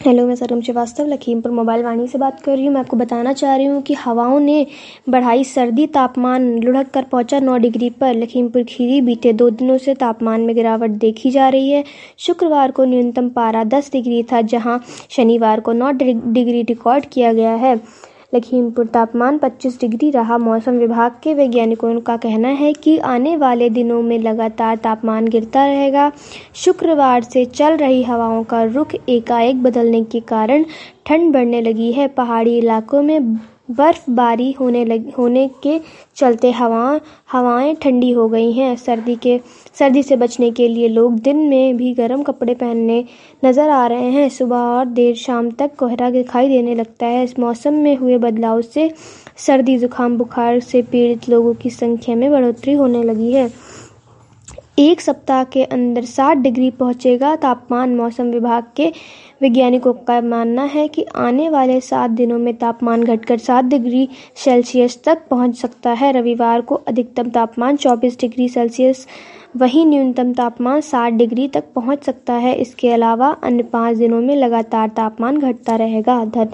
Hello, मैं Sargam Srivastava Lakhimpur mobile Vani से बात कर रही हूँ। मैं आपको बताना चाह रही हूँ कि हवाओं ने बढ़ाई सर्दी, तापमान लुढ़क कर पहुंचा 9 डिग्री पर। लखीमपुर खीरी बीते 2 दिनों से तापमान में गिरावट देखी जा रही है। शुक्रवार को न्यूनतम पारा 10 डिग्री था, जहां शनिवार को 9 डिग्री रिकॉर्ड किया गया है। लखीमपुर तापमान 25 डिग्री रहा। मौसम विभाग के वैज्ञानिकों का कहना है कि आने वाले दिनों में लगातार तापमान गिरता रहेगा। शुक्रवार से चल रही हवाओं का रुख एकाएक बदलने के कारण ठंड बढ़ने लगी है। पहाड़ी इलाकों में बर्फबारी होने के चलते हवाएं ठंडी हो गई हैं। सर्दी से बचने के लिए लोग दिन में भी गर्म कपड़े पहनने नजर आ रहे हैं। सुबह और देर शाम तक कोहरा दिखाई देने लगता है। इस मौसम में हुए बदलाव से सर्दी, जुकाम, बुखार से पीड़ित लोगों की संख्या में बढ़ोतरी होने लगी है। एक सप्ताह के अंदर 60 डिग्री पहुंचेगा तापमान। मौसम विभाग के वैज्ञानिकों का मानना है कि आने वाले 7 दिनों में तापमान घटकर 7 डिग्री सेल्सियस तक पहुंच सकता है। रविवार को अधिकतम तापमान 24 डिग्री सेल्सियस, वहीं न्यूनतम तापमान 60 डिग्री तक पहुंच सकता है। इसके अलावा अन्य 5 दिनों में लगातार तापमान घटता रहेगा। धन्यवाद।